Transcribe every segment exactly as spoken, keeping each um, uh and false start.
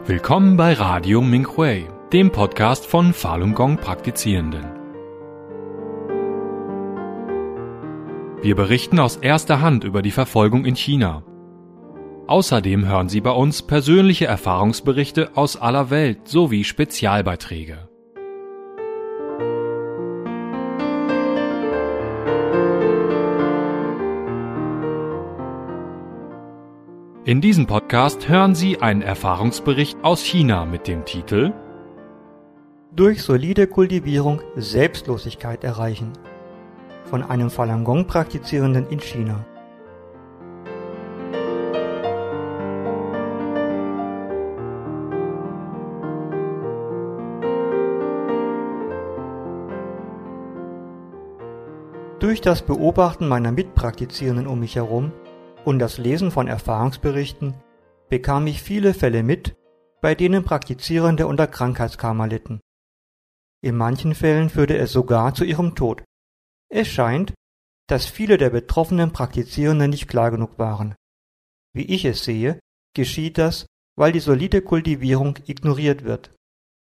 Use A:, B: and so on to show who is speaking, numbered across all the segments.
A: Willkommen bei Radio Minhui, dem Podcast von Falun Gong Praktizierenden. Wir berichten aus erster Hand über die Verfolgung in China. Außerdem hören Sie bei uns persönliche Erfahrungsberichte aus aller Welt sowie Spezialbeiträge. In diesem Podcast hören Sie einen Erfahrungsbericht aus China mit dem Titel
B: Durch solide Kultivierung Selbstlosigkeit erreichen von einem Falun Gong Praktizierenden in China. Durch das Beobachten meiner Mitpraktizierenden um mich herum und das Lesen von Erfahrungsberichten bekam ich viele Fälle mit, bei denen Praktizierende unter Krankheitskarma litten. In manchen Fällen führte es sogar zu ihrem Tod. Es scheint, dass viele der betroffenen Praktizierenden nicht klar genug waren. Wie ich es sehe, geschieht das, weil die solide Kultivierung ignoriert wird.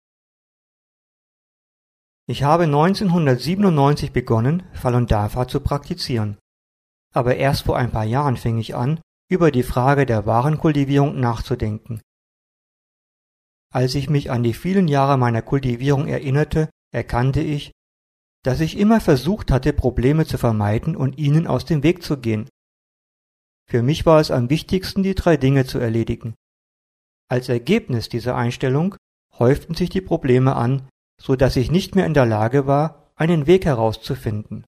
B: Ich habe neunzehnhundertsiebenundneunzig begonnen, Falun Dafa zu praktizieren. Aber erst vor ein paar Jahren fing ich an, über die Frage der wahren Kultivierung nachzudenken. Als ich mich an die vielen Jahre meiner Kultivierung erinnerte, erkannte ich, dass ich immer versucht hatte, Probleme zu vermeiden und ihnen aus dem Weg zu gehen. Für mich war es am wichtigsten, die drei Dinge zu erledigen. Als Ergebnis dieser Einstellung häuften sich die Probleme an, so dass ich nicht mehr in der Lage war, einen Weg herauszufinden.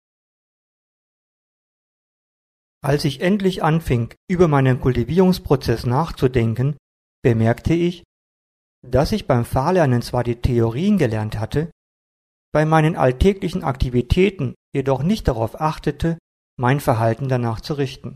B: Als ich endlich anfing, über meinen Kultivierungsprozess nachzudenken, bemerkte ich, dass ich beim Fahrlernen zwar die Theorien gelernt hatte, bei meinen alltäglichen Aktivitäten jedoch nicht darauf achtete, mein Verhalten danach zu richten.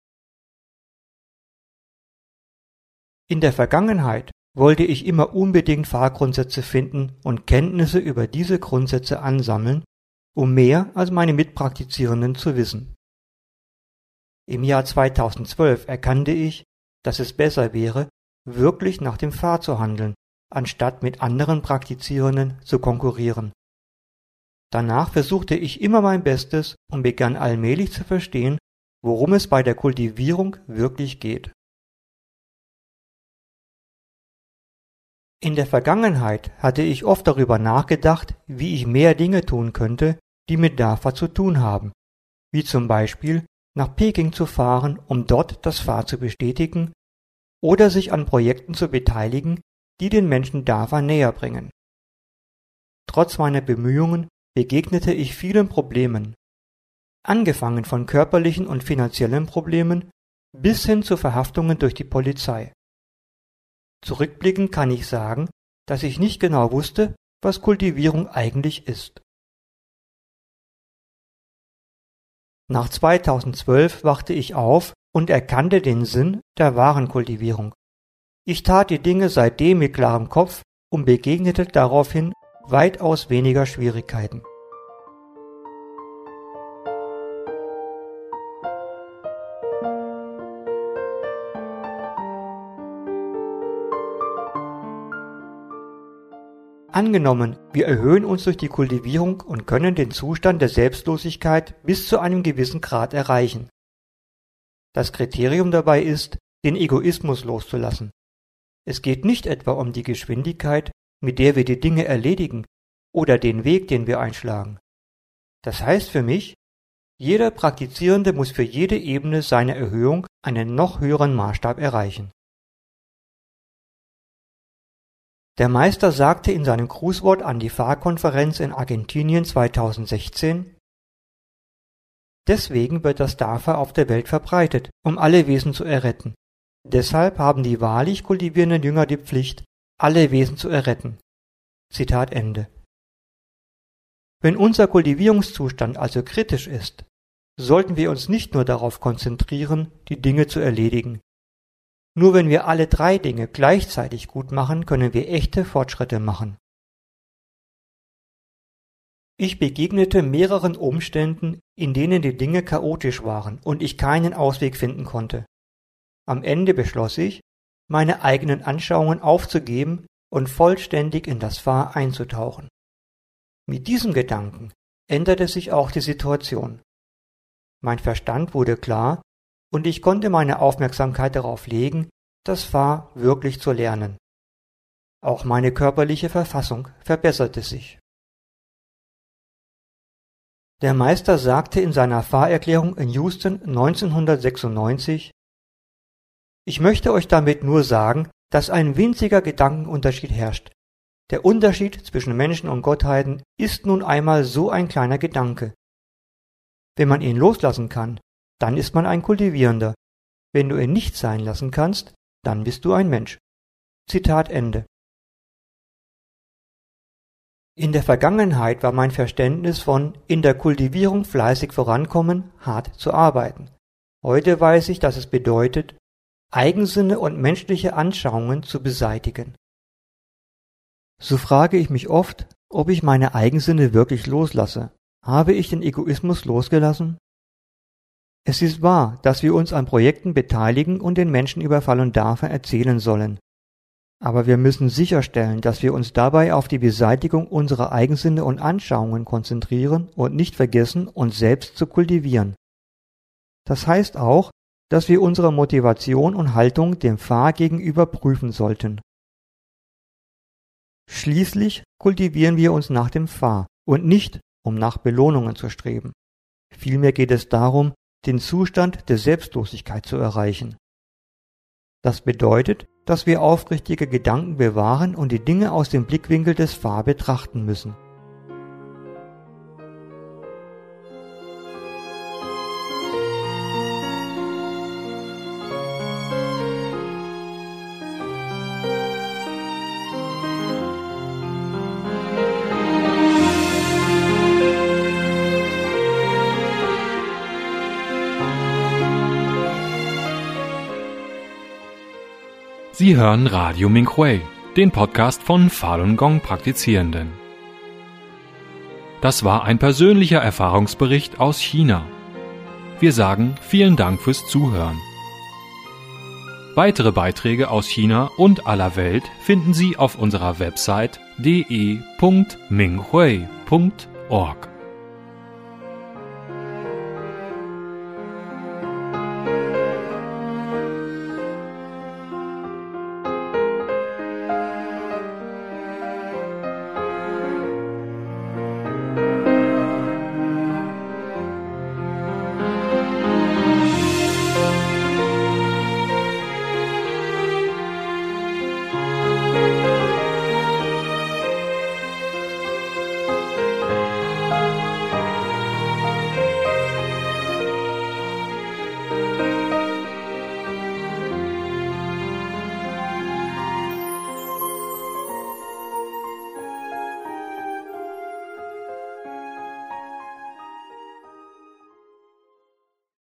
B: In der Vergangenheit wollte ich immer unbedingt Fahrgrundsätze finden und Kenntnisse über diese Grundsätze ansammeln, um mehr als meine Mitpraktizierenden zu wissen. Im Jahr zweitausendzwölf erkannte ich, dass es besser wäre, wirklich nach dem Pfad zu handeln, anstatt mit anderen Praktizierenden zu konkurrieren. Danach versuchte ich immer mein Bestes und begann allmählich zu verstehen, worum es bei der Kultivierung wirklich geht. In der Vergangenheit hatte ich oft darüber nachgedacht, wie ich mehr Dinge tun könnte, die mit Dafa zu tun haben, wie zum Beispiel nach Peking zu fahren, um dort das Pfad zu bestätigen, oder sich an Projekten zu beteiligen, die den Menschen Dafa näher bringen. Trotz meiner Bemühungen begegnete ich vielen Problemen, angefangen von körperlichen und finanziellen Problemen bis hin zu Verhaftungen durch die Polizei. Zurückblickend kann ich sagen, dass ich nicht genau wusste, was Kultivierung eigentlich ist. Nach zweitausendzwölf wachte ich auf und erkannte den Sinn der wahren Kultivierung. Ich tat die Dinge seitdem mit klarem Kopf und begegnete daraufhin weitaus weniger Schwierigkeiten. Angenommen, wir erhöhen uns durch die Kultivierung und können den Zustand der Selbstlosigkeit bis zu einem gewissen Grad erreichen. Das Kriterium dabei ist, den Egoismus loszulassen. Es geht nicht etwa um die Geschwindigkeit, mit der wir die Dinge erledigen, oder den Weg, den wir einschlagen. Das heißt für mich, jeder Praktizierende muss für jede Ebene seiner Erhöhung einen noch höheren Maßstab erreichen. Der Meister sagte in seinem Grußwort an die Fahrkonferenz in Argentinien zweitausendsechzehn: Deswegen wird das Dafa auf der Welt verbreitet, um alle Wesen zu erretten. Deshalb haben die wahrlich kultivierenden Jünger die Pflicht, alle Wesen zu erretten. Zitat Ende. Wenn unser Kultivierungszustand also kritisch ist, sollten wir uns nicht nur darauf konzentrieren, die Dinge zu erledigen. Nur wenn wir alle drei Dinge gleichzeitig gut machen, können wir echte Fortschritte machen. Ich begegnete mehreren Umständen, in denen die Dinge chaotisch waren und ich keinen Ausweg finden konnte. Am Ende beschloss ich, meine eigenen Anschauungen aufzugeben und vollständig in das Fa einzutauchen. Mit diesem Gedanken änderte sich auch die Situation. Mein Verstand wurde klar und ich konnte meine Aufmerksamkeit darauf legen, das Fa wirklich zu lernen. Auch meine körperliche Verfassung verbesserte sich. Der Meister sagte in seiner Fa-Erklärung in Houston neunzehnhundertsechsundneunzig: Ich möchte euch damit nur sagen, dass ein winziger Gedankenunterschied herrscht. Der Unterschied zwischen Menschen und Gottheiten ist nun einmal so ein kleiner Gedanke. Wenn man ihn loslassen kann, dann ist man ein Kultivierender. Wenn du ihn nicht sein lassen kannst, dann bist du ein Mensch. Zitat Ende. In der Vergangenheit war mein Verständnis von in der Kultivierung fleißig vorankommen, hart zu arbeiten. Heute weiß ich, dass es bedeutet, Eigensinne und menschliche Anschauungen zu beseitigen. So frage ich mich oft, ob ich meine Eigensinne wirklich loslasse. Habe ich den Egoismus losgelassen? Es ist wahr, dass wir uns an Projekten beteiligen und den Menschen über Fall und Dafür erzählen sollen. Aber wir müssen sicherstellen, dass wir uns dabei auf die Beseitigung unserer Eigensinne und Anschauungen konzentrieren und nicht vergessen, uns selbst zu kultivieren. Das heißt auch, dass wir unsere Motivation und Haltung dem Fa gegenüber prüfen sollten. Schließlich kultivieren wir uns nach dem Fa und nicht, um nach Belohnungen zu streben. Vielmehr geht es darum, den Zustand der Selbstlosigkeit zu erreichen. Das bedeutet, dass wir aufrichtige Gedanken bewahren und die Dinge aus dem Blickwinkel des Fa betrachten müssen.
A: Sie hören Radio Minhui, den Podcast von Falun Gong Praktizierenden. Das war ein persönlicher Erfahrungsbericht aus China. Wir sagen vielen Dank fürs Zuhören. Weitere Beiträge aus China und aller Welt finden Sie auf unserer Website d e punkt minghui punkt org.